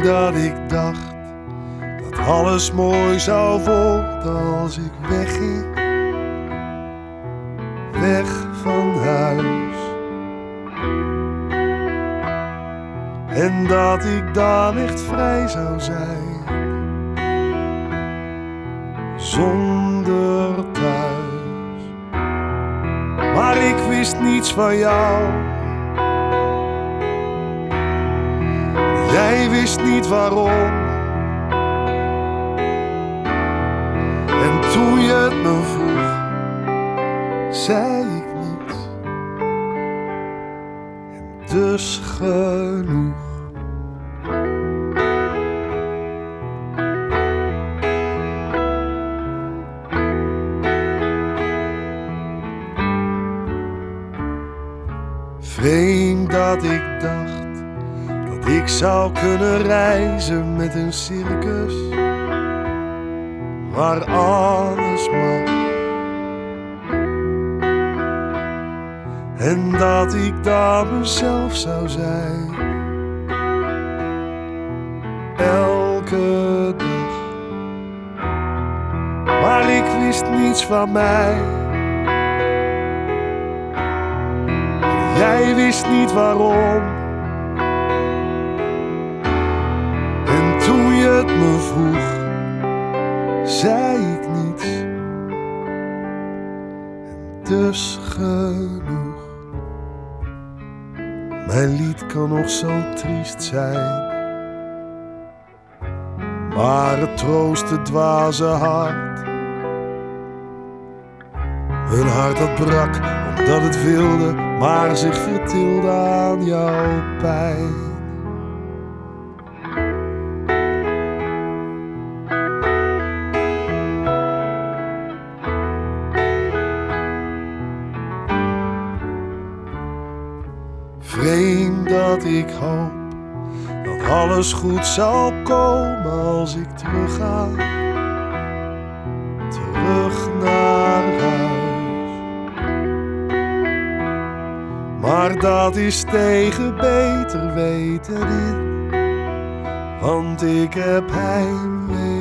dat ik dacht dat alles mooi zou worden als ik wegging, weg van huis. En dat ik dan echt vrij zou zijn, zonder thuis. Maar ik wist niets van jou, jij wist niet waarom. En toen je het me vroeg, zei ik niets. En dus genoeg. Vreemd dat ik dacht dat ik zou kunnen reizen met een circus waar alles mag. En dat ik daar mezelf zou zijn, elke dag. Maar ik wist niets van mij, jij wist niet waarom. En toen je het me vroeg, zei ik niets. En dus genoeg. Mijn lied kan nog zo triest zijn, maar het troost het dwaze hart. Een hart dat brak omdat het wilde, maar zich vertilde aan jouw pijn. Vreemd dat ik hoop dat alles goed zal komen als ik terugga, terug naar huis. Maar dat is tegen beter weten in, want ik heb heimwee.